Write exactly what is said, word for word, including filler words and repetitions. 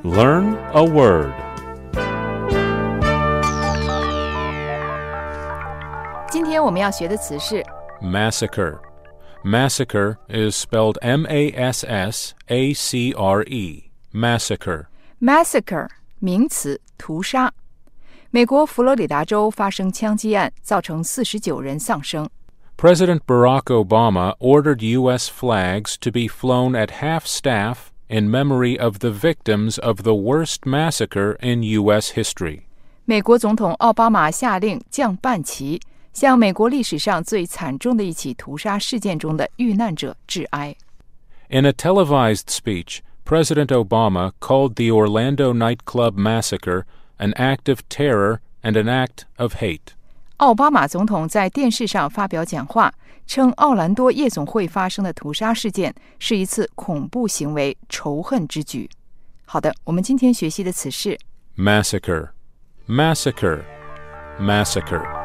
Learn a word. 今天我们要学的词是 Massacre. Massacre is spelled M A S S A C R E. Massacre. massacre 名词，屠杀。美国佛罗里达州发生枪击案，造成四十九人丧生。 President Barack Obama ordered U S flags to be flown at half-staff in memory of the victims of the worst massacre in U S history. 美国总统奥巴马下令降半旗，向美国历史上最惨重的一起屠杀事件中的遇难者致哀。 In a televised speech, President Obama called the Orlando nightclub massacre an act of terror and an act of hate. 奥巴马总统在电视上发表讲话，称奥兰多夜总会发生的屠杀事件是一次恐怖行为、仇恨之举。好的，我们今天学习的词是 Massacre. Massacre. Massacre.